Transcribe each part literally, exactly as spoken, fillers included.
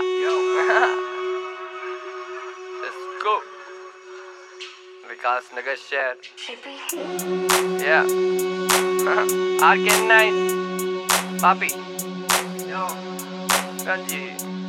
Yeah. Let's go. विकास नगर शहर. Yeah. R K nine. Papi. Yo. Ganji.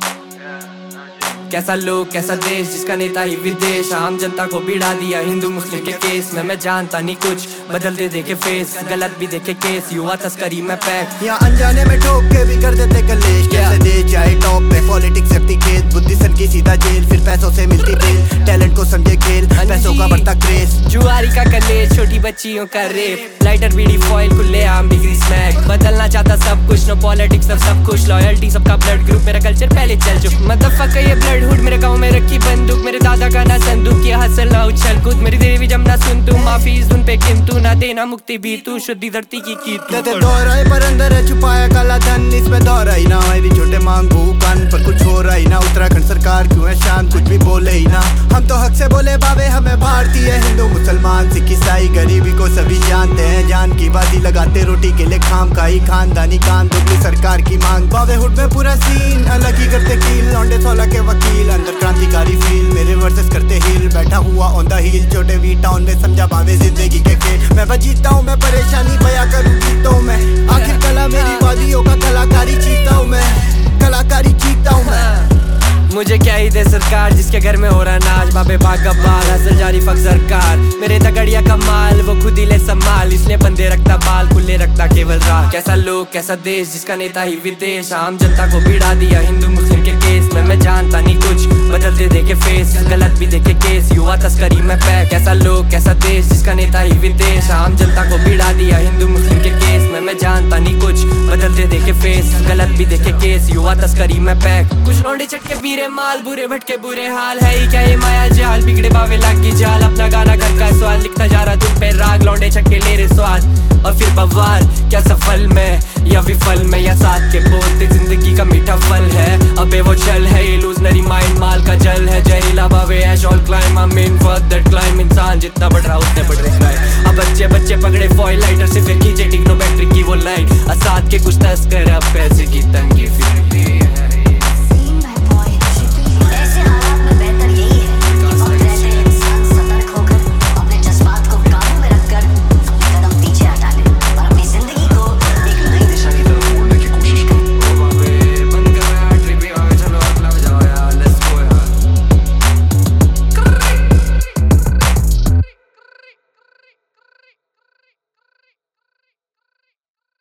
कैसा लोग कैसा देश जिसका नेता ही विदेश, आम जनता को भिड़ा दिया हिंदू मुस्लिम के केस में. मैं जानता नहीं कुछ, बदलते देखे फेस, गलत भी देखे केस, युवा तस्करी में पैक. यहाँ अनजाने में ठोक के भी कर देते कलेश. कैसे दे जाए टॉप पे पॉलिटिक्स अपनी खेत, बुद्धि सन की सीधा जेल, फिर पैसों से मिलती बेल. टैलेंट को समझे खेल, पैसों का बढ़ता क्रेज. जुआरी का कलेश, छोटी बच्चियों का रेप, लाइटर बीड़ी फॉइल खुले आम बिक्री स्मैक. बदलना चाहता सब कुछ, नो पॉलिटिक्स सब सब कुछ, लॉयल्टी सबका ब्लड ग्रुप, मेरा कल्चर पहले चल चुक. मदरफकर ये ब्लड हुड, मेरे गाँव में रखी बंदूक, मेरे दादा का ना संदूक, ये हसल ना उछल कूद. मेरी देवी जमना सुन तू, माफी उन पे किंतु ना देना मुक्ति भी तू, शुद्धि धरती की की तू. दोहराए पर अंदर है छुपाया काला धन, इसमें दोहरा ही ना. मेरी छोटे मांगू कान पर कुछ हो रहा ही ना. उत्तराखंड सरकार क्यों है शांत, कुछ भी बोले ही ना. हम तो हक से बोले बाबे, हमें भारतीय हिंदू मुसलमान सिख ईसाई गरीबी को सभी जानते हैं. जान की बाजी लगाते रोटी के लिए खाम खाई, खानदानी कान दुबली सरकार की मांग. बाबे हुड में पूरा सीन अलग ही करते कील, लौंडे सोलह के वकील, अंदर क्रांतिकारी फील, मेरे वर्सेस करते हिल. बैठा हुआ ऑन द हिल, छोटे वी टाउन में समझा भावे जिंदगी के खेल. मैं बजीता हूँ, मैं परेशानी बया करूँ गीतों में. आखिर कला मेरी वादियों का कलाकारी चीता हूँ मैं, कलाकारी चीता हूँ मैं. मुझे क्या ही दे सरकार जिसके घर में हो रहा नाच. बाबे भागा बाल हसल जारी फक सरकार, मेरे तगड़िया का माल वो खुद ही ले संभाल. इसलिए बंदे रखता बाल, खुले रखता केवल राह. कैसा लोग कैसा देश जिसका नेता ही विदेश, आम जनता को भिड़ा दिया हिंदू मुस्लिम के केस में. मैं जानता नहीं कुछ, बदलते देखे फेस, गलत भी देखे केस, युवा तस्करी में पैक. कैसा लोग कैसा देश जिसका नेता ही विदेश, आम जनता को भिड़ा दिया हिंदू मुस्लिम के केस में. मैं जानता नहीं कुछ, बदलते देखे फेस, गलत भी देखे केस, युवा तस्करी में पैक. कुछ लौंडे चटके पीरे माल, बुरे भटके बुरे हाल है ही क्या ये माया जाल. बिगड़े बावे लागी जाल, अपना गाना घर का सवाल, लिखता जा रहा तुम पे राग. लौंडे छक्के ले रहे स्वाद और फिर बवाल. क्या सफल में या विफल में, या साथ के बोलते जिंदगी का मीठा फल है. अबे वो चल है इल्यूजनरी माइंड, माल का जल है. जहरीला बावे as all claim, I mean for that claim. इंसान जितना बढ़ रहा उतने बढ़ रहे क्राइम. अब बच्चे बच्चे पकड़े फॉइल लाइटर से फिर खींचे टिक्नो बैटरी की वो लाइन. असाद के कुछ तस्कर अब पैसे की तंगी.